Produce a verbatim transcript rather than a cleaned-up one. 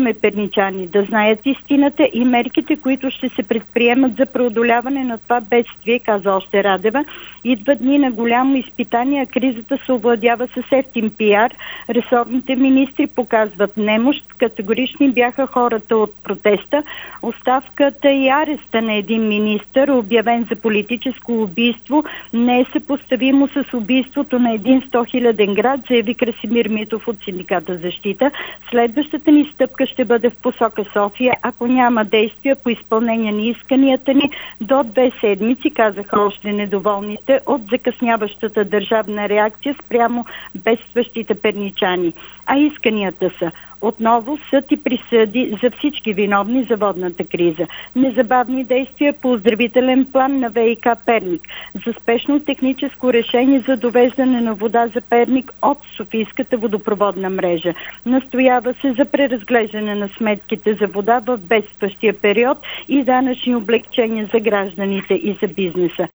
Искаме перничани да знаят истината и мерките, които ще се предприемат за преодоляване на това бедствие, каза още Радева. Идва дни на голямо изпитание, а кризата се овладява с ефтин пиар. Ресорните министри показват немощ. Категорични бяха хората от протеста. Оставката и ареста на един министър, обявен за политическо убийство, не е съпоставимо с убийството на един сто хиляден град, заяви Красимир Митов от Синдиката защита. Следващата ни стъпка ще бъде в посока София, ако няма действия по изпълнение на исканията ни до две седмици, казаха още недоволните от закъсняващата държавна реакция спрямо бедстващите перничани. А исканията са: отново съд и присъди за всички виновни за водната криза. Незабавни действия по оздравителен план на ВиК Перник. За спешно техническо решение за довеждане на вода за Перник от Софийската водопроводна мрежа. Настоява се за преразглеждане на сметките за вода в бедстващия период и данъчни облекчения за гражданите и за бизнеса.